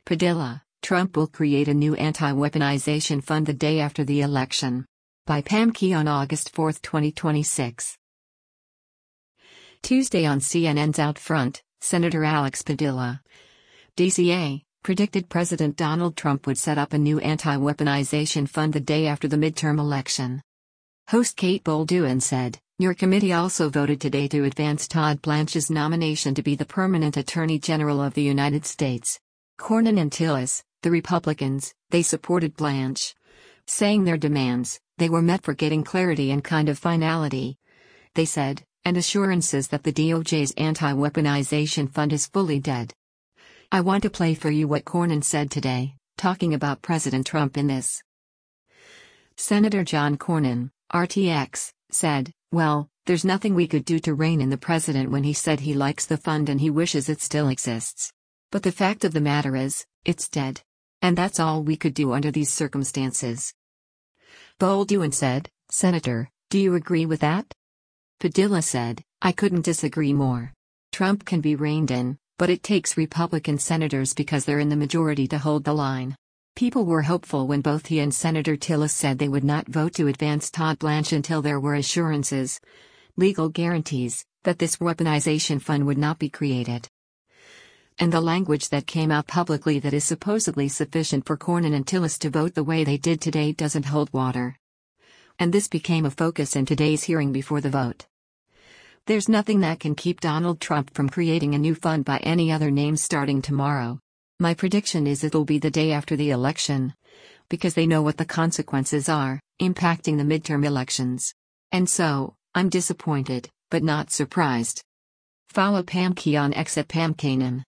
Padilla, Trump will create a new anti-weaponization fund the day after the election. By Pam Key on August 4, 2026. Tuesday on CNN's Out Front, Senator Alex Padilla, DCA, predicted President Donald Trump would set up a new anti-weaponization fund the day after the midterm election. Host Kate Bolduan said, "Your committee also voted today to advance Todd Blanche's nomination to be the permanent Attorney General of the United States." Cornyn and Tillis, the Republicans, they supported Blanche, saying their demands, they were met for getting clarity and kind of finality. They said, and assurances that the DOJ's anti-weaponization fund is fully dead. I want to play for you what Cornyn said today, talking about President Trump in this. Senator John Cornyn, RTX, said, "Well, there's nothing we could do to rein in the president when he said he likes the fund and he wishes it still exists. But the fact of the matter is, it's dead. And that's all we could do under these circumstances." Bolduan said, "Senator, do you agree with that?" Padilla said, "I couldn't disagree more. Trump can be reined in, but it takes Republican senators because they're in the majority to hold the line." People were hopeful when both he and Senator Tillis said they would not vote to advance Todd Blanche until there were assurances, legal guarantees, that this weaponization fund would not be created. And the language that came out publicly that is supposedly sufficient for Cornyn and Tillis to vote the way they did today doesn't hold water. And this became a focus in today's hearing before the vote. There's nothing that can keep Donald Trump from creating a new fund by any other name starting tomorrow. My prediction is it'll be the day after the election. Because they know what the consequences are, impacting the midterm elections. And so, I'm disappointed, but not surprised. Follow Pam Key on X at Pam Kanan.